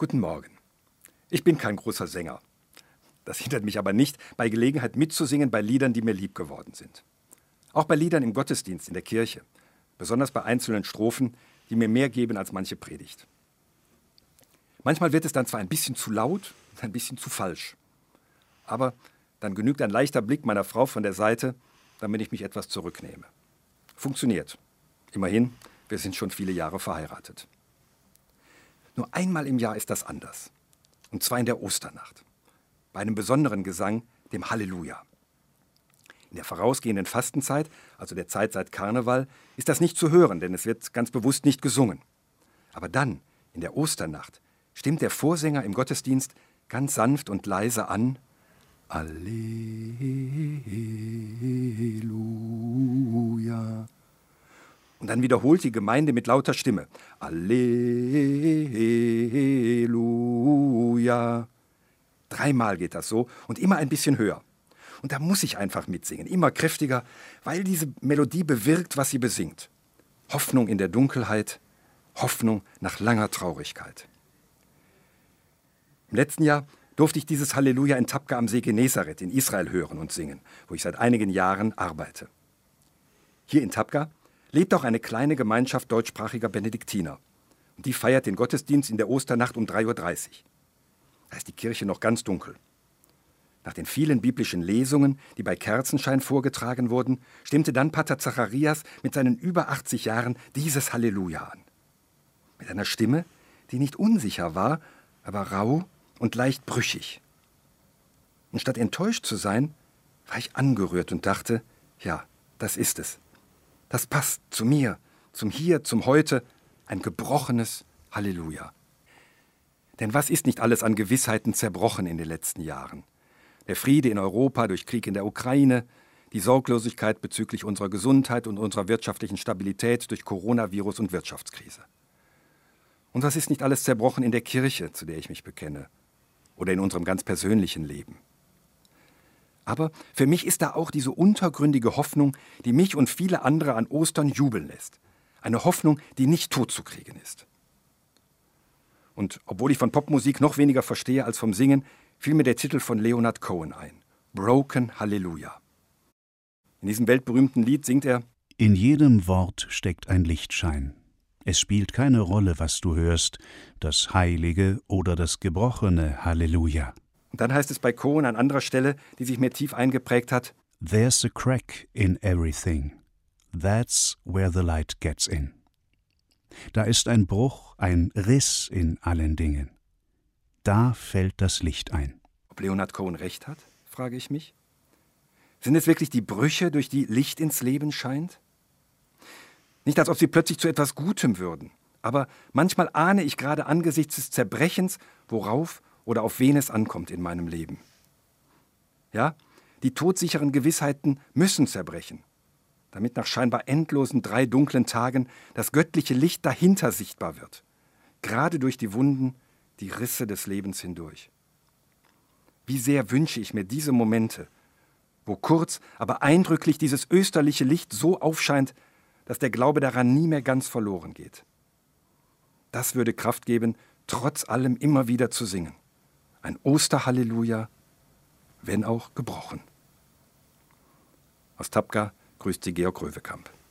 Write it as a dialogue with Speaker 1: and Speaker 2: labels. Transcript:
Speaker 1: Guten Morgen. Ich bin kein großer Sänger. Das hindert mich aber nicht, bei Gelegenheit mitzusingen bei Liedern, die mir lieb geworden sind. Auch bei Liedern im Gottesdienst in der Kirche, besonders bei einzelnen Strophen, die mir mehr geben als manche Predigt. Manchmal wird es dann zwar ein bisschen zu laut, ein bisschen zu falsch. Aber dann genügt ein leichter Blick meiner Frau von der Seite, damit ich mich etwas zurücknehme. Funktioniert. Immerhin, wir sind schon viele Jahre verheiratet. Nur einmal im Jahr ist das anders. Und zwar in der Osternacht. Bei einem besonderen Gesang, dem Halleluja. In der vorausgehenden Fastenzeit, also der Zeit seit Karneval, ist das nicht zu hören, denn es wird ganz bewusst nicht gesungen. Aber dann, in der Osternacht, stimmt der Vorsänger im Gottesdienst ganz sanft und leise an: Alleluia. Und dann wiederholt die Gemeinde mit lauter Stimme: Alleluia. 3-mal geht das so und immer ein bisschen höher. Und da muss ich einfach mitsingen, immer kräftiger, weil diese Melodie bewirkt, was sie besingt. Hoffnung in der Dunkelheit, Hoffnung nach langer Traurigkeit. Im letzten Jahr durfte ich dieses Halleluja in Tabqa am See Genezareth in Israel hören und singen, wo ich seit einigen Jahren arbeite. Hier in Tabqa lebt auch eine kleine Gemeinschaft deutschsprachiger Benediktiner. Und die feiert den Gottesdienst in der Osternacht um 3:30 Uhr. Da ist die Kirche noch ganz dunkel. Nach den vielen biblischen Lesungen, die bei Kerzenschein vorgetragen wurden, stimmte dann Pater Zacharias mit seinen über 80 Jahren dieses Halleluja an. Mit einer Stimme, die nicht unsicher war, aber rau und leicht brüchig. Und statt enttäuscht zu sein, war ich angerührt und dachte, ja, das ist es. Das passt zu mir, zum Hier, zum Heute, ein gebrochenes Halleluja. Denn was ist nicht alles an Gewissheiten zerbrochen in den letzten Jahren? Der Friede in Europa durch Krieg in der Ukraine, die Sorglosigkeit bezüglich unserer Gesundheit und unserer wirtschaftlichen Stabilität durch Coronavirus und Wirtschaftskrise. Und was ist nicht alles zerbrochen in der Kirche, zu der ich mich bekenne, oder in unserem ganz persönlichen Leben? Aber für mich ist da auch diese untergründige Hoffnung, die mich und viele andere an Ostern jubeln lässt. Eine Hoffnung, die nicht totzukriegen ist. Und obwohl ich von Popmusik noch weniger verstehe als vom Singen, fiel mir der Titel von Leonard Cohen ein: Broken Hallelujah. In diesem weltberühmten Lied singt er:
Speaker 2: In jedem Wort steckt ein Lichtschein. Es spielt keine Rolle, was du hörst, das heilige oder das gebrochene Halleluja.
Speaker 1: Und dann heißt es bei Cohen an anderer Stelle, die sich mir tief eingeprägt hat:
Speaker 2: There's a crack in everything. That's where the light gets in. Da ist ein Bruch, ein Riss in allen Dingen. Da fällt das Licht ein.
Speaker 1: Ob Leonard Cohen recht hat, frage ich mich. Sind es wirklich die Brüche, durch die Licht ins Leben scheint? Nicht, als ob sie plötzlich zu etwas Gutem würden, aber manchmal ahne ich gerade angesichts des Zerbrechens, worauf oder auf wen es ankommt in meinem Leben. Ja, die todsicheren Gewissheiten müssen zerbrechen, damit nach scheinbar endlosen 3 dunklen Tagen das göttliche Licht dahinter sichtbar wird, gerade durch die Wunden, die Risse des Lebens hindurch. Wie sehr wünsche ich mir diese Momente, wo kurz, aber eindrücklich dieses österliche Licht so aufscheint, dass der Glaube daran nie mehr ganz verloren geht. Das würde Kraft geben, trotz allem immer wieder zu singen. Ein Osterhalleluja, wenn auch gebrochen. Aus Tabqa grüßt Sie Georg Röwekamp.